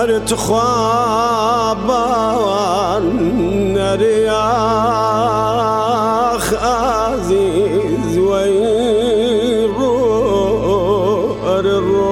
أرت خوابان نرياخ عزيز ويرو أررو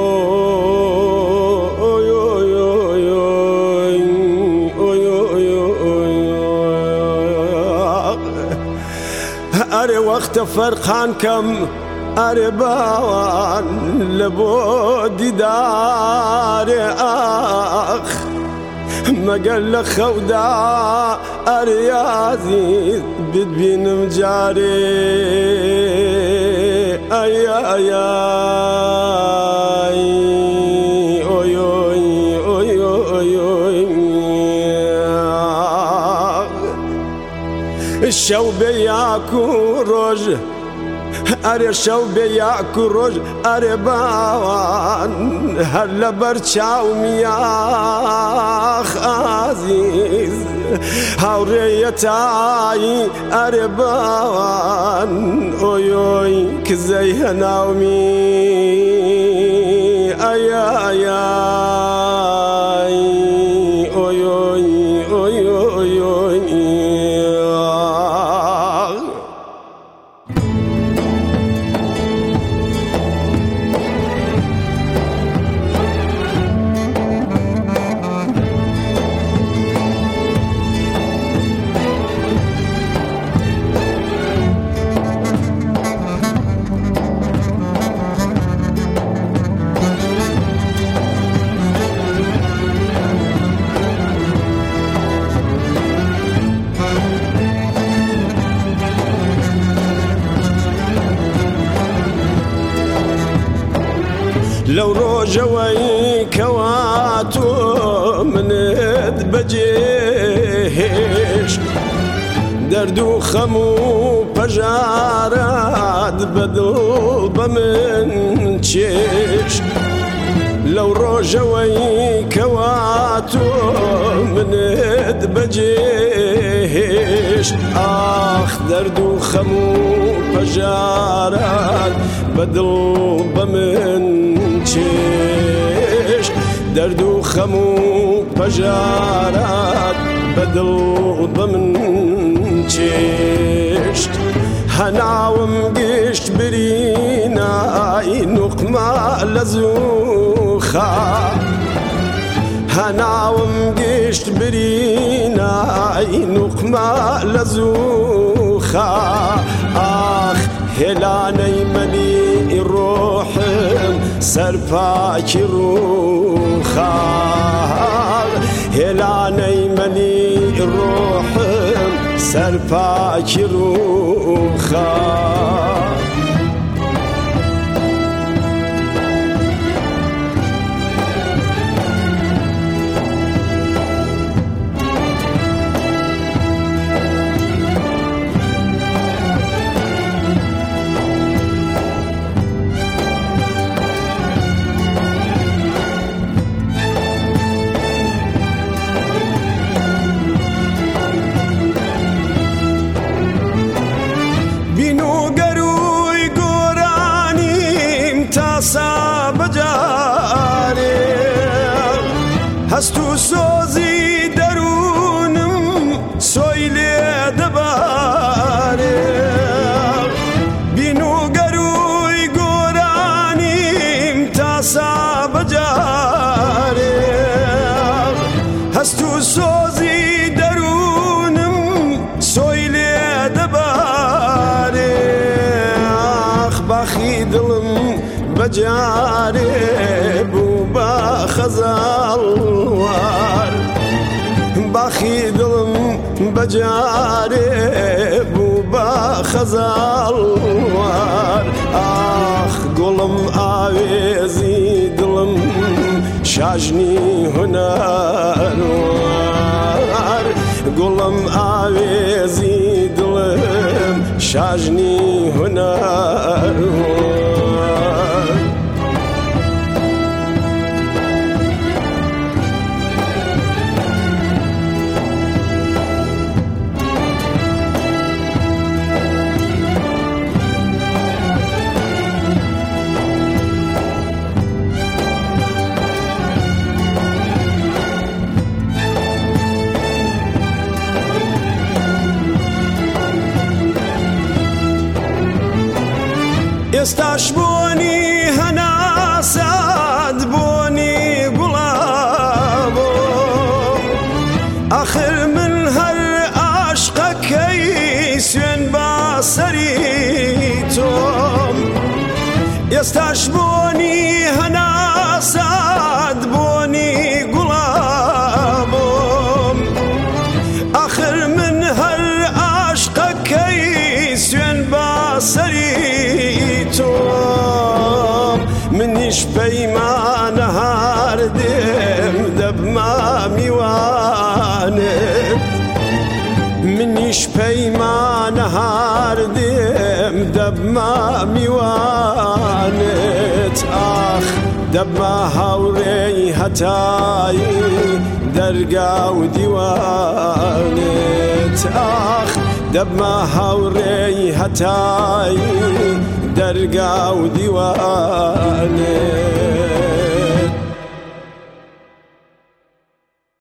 أري وقت فرقان كم أري باوان لبودي دار أخ ما قال لك خودا أري عزيز بدبين مجاري أي أي أي أوي أوي أوي أوي الشوب ياكو روج أري شوب ياكو روج أري باوان هلا برشاو مياخ عزيز هاوريتاي أري باوان أوي أوي كزي هناومي أي أي أي أوي أوي أوي أوي أوي لو روجوي كواتو منت بجيش دردو خمو بجارات بدل بمن تشيش لو روجوي كواتو منت بجيش آخ دردو خمو بجارات بدل بمن دردو خمو بجارات بدل بمن چشت هناوم گشت برينا نقمة لزوخا هناوم گشت برينا نقمة لزوخا آخ هلاني ملي روحم سرفاك روخا هلاني ملي روحم سرفاك روخا هستو سوزي درونم سويلي دباري بينو قروي قراني متاسا بجاري هستو سوزي درونم سويلي دباري اخ باخي دلم بجاري بوبا خزالوار باخي دلم بجاري بوبا خزالوار آخ قلم آويزي دلم شاجني هناروار قلم آويزي دلم شاجني هناروار ئێستاش بۆنی هەناسەد بۆنی گوڵابۆم ئاخر من هەر عاشقەکەی سوێن بە سەری تۆم ئێستاش بۆنی هەناسەد بۆنی گوڵابۆم ئاخر من هەر عاشقەکەی سوێن بە سەری تۆم منیش پەیمانە هاردێم دەبمە میوانت منیش پەیمانە هاردێم دەبمە میوانت ئاخ دەبمە هاوڕێی هەتایی دەرگا و دیوانت ئاخ دەبمە هاوڕێی هەتایی دەرگا و دیوانت